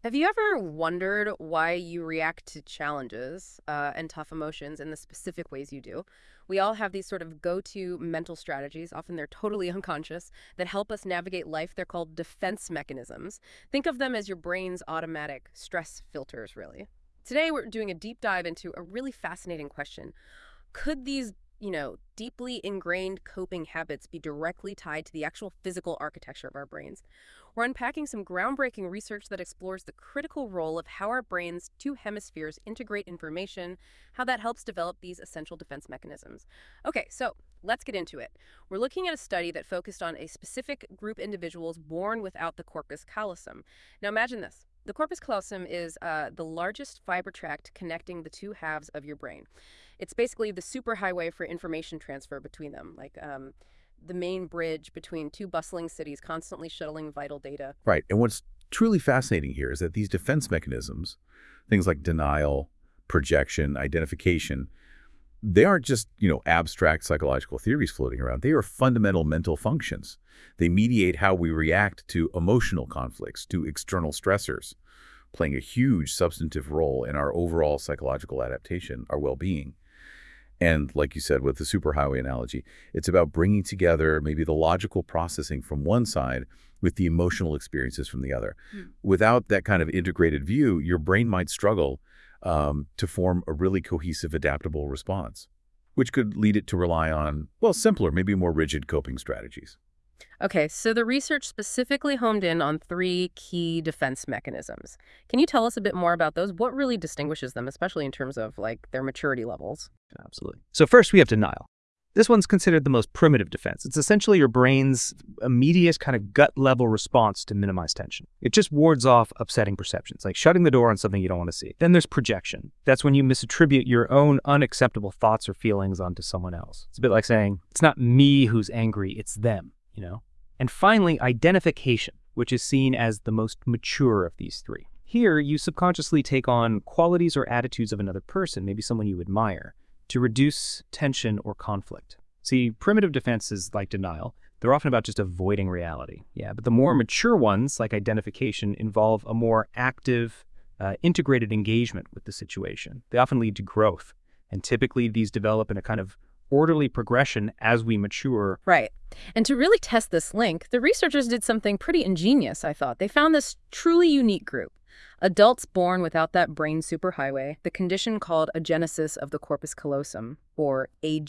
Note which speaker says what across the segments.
Speaker 1: Have you ever wondered why you react to challenges and tough emotions in the specific ways you do? We all have these sort of go to mental strategies, often they're totally unconscious, that help us navigate life. They're called defense mechanisms. Think of them as your brain's automatic stress filters, really. Today, we're doing a deep dive into a really fascinating question. Could these, deeply ingrained coping habits be directly tied to the actual physical architecture of our brains? We're unpacking some groundbreaking research that explores the critical role of how our brain's two hemispheres integrate information, how that helps develop these essential defense mechanisms. Okay, so let's get into it. We're looking at a study that focused on a specific group individuals born without the corpus callosum. Now imagine this. The corpus callosum is the largest fiber tract connecting the two halves of your brain. It's basically the superhighway for information transfer between them, like the main bridge between two bustling cities constantly shuttling vital data.
Speaker 2: Right. And what's truly fascinating here is that these defense mechanisms, things like denial, projection, identification, they aren't just, abstract psychological theories floating around. They are fundamental mental functions. They mediate how we react to emotional conflicts, to external stressors, playing a huge substantive role in our overall psychological adaptation, our well-being. And like you said, with the superhighway analogy, it's about bringing together maybe the logical processing from one side with the emotional experiences from the other. Without that kind of integrated view, your brain might struggle to form a really cohesive, adaptable response, which could lead it to rely on, well, simpler, maybe more rigid coping strategies.
Speaker 1: Okay, so the research specifically homed in on three key defense mechanisms. Can you tell us a bit more about those? What really distinguishes them, especially in terms of like their maturity levels?
Speaker 3: Absolutely. So first we have denial. This one's considered the most primitive defense. It's essentially your brain's immediate kind of gut level response to minimize tension. It just wards off upsetting perceptions, like shutting the door on something you don't want to see. Then there's projection. That's when you misattribute your own unacceptable thoughts or feelings onto someone else. It's a bit like saying, it's not me who's angry, it's them. And finally, identification, which is seen as the most mature of these three. Here, you subconsciously take on qualities or attitudes of another person, maybe someone you admire, to reduce tension or conflict. See, primitive defenses like denial, they're often about just avoiding reality. Yeah, but the more mature ones, like identification, involve a more active, integrated engagement with the situation. They often lead to growth, and typically these develop in a kind of orderly progression as we mature.
Speaker 1: Right. And to really test this link, the researchers did something pretty ingenious, I thought. They found this truly unique group. Adults born without that brain superhighway, the condition called agenesis of the corpus callosum, or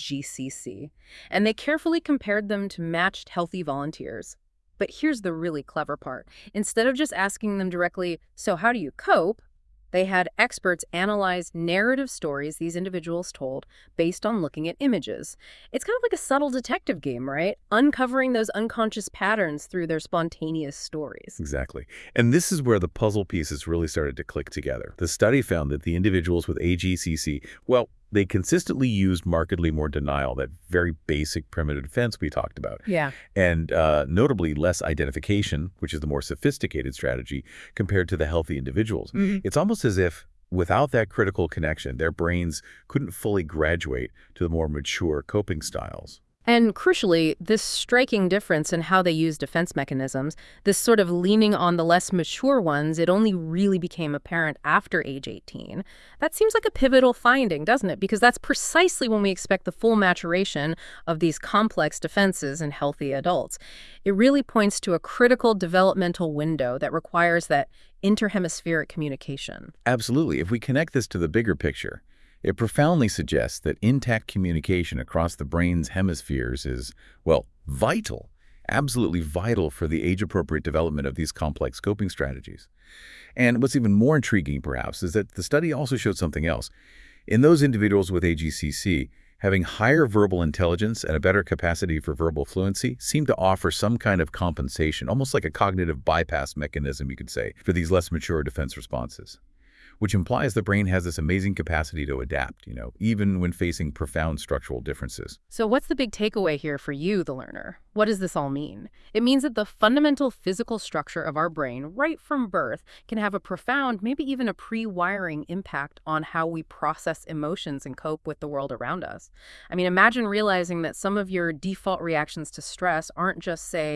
Speaker 1: AGCC, and they carefully compared them to matched healthy volunteers. But here's the really clever part. Instead of just asking them directly, so how do you cope? They had experts analyze narrative stories these individuals told based on looking at images. It's kind of like a subtle detective game, right? Uncovering those unconscious patterns through their spontaneous stories.
Speaker 2: Exactly. And this is where the puzzle pieces really started to click together. The study found that the individuals with AGCC, well, they consistently used markedly more denial, that very basic primitive defense we talked about.
Speaker 1: Yeah.
Speaker 2: And notably less identification, which is the more sophisticated strategy, compared to the healthy individuals. It's almost as if without that critical connection, their brains couldn't fully graduate to the more mature coping styles.
Speaker 1: And crucially, this striking difference in how they use defense mechanisms, this sort of leaning on the less mature ones, it only really became apparent after age 18. That seems like a pivotal finding, doesn't it? Because that's precisely when we expect the full maturation of these complex defenses in healthy adults. It really points to a critical developmental window that requires that interhemispheric communication.
Speaker 2: Absolutely. If we connect this to the bigger picture, it profoundly suggests that intact communication across the brain's hemispheres is, well, vital, absolutely vital for the age-appropriate development of these complex coping strategies. And what's even more intriguing, perhaps, is that the study also showed something else. In those individuals with AGCC, having higher verbal intelligence and a better capacity for verbal fluency seemed to offer some kind of compensation, almost like a cognitive bypass mechanism, you could say, for these less mature defense responses, which implies the brain has this amazing capacity to adapt, even when facing profound structural differences.
Speaker 1: So what's the big takeaway here for you, the learner? What does this all mean? It means that the fundamental physical structure of our brain right from birth can have a profound, maybe even a pre-wiring impact on how we process emotions and cope with the world around us. I mean, imagine realizing that some of your default reactions to stress aren't just, say,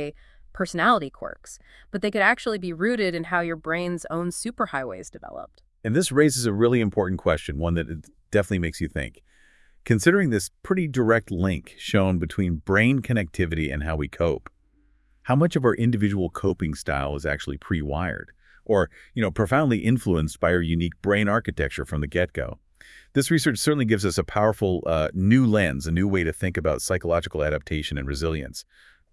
Speaker 1: personality quirks, but they could actually be rooted in how your brain's own superhighways developed.
Speaker 2: And this raises a really important question, one that it definitely makes you think. Considering this pretty direct link shown between brain connectivity and how we cope, how much of our individual coping style is actually pre-wired or, profoundly influenced by our unique brain architecture from the get-go? This research certainly gives us a powerful new lens, a new way to think about psychological adaptation and resilience,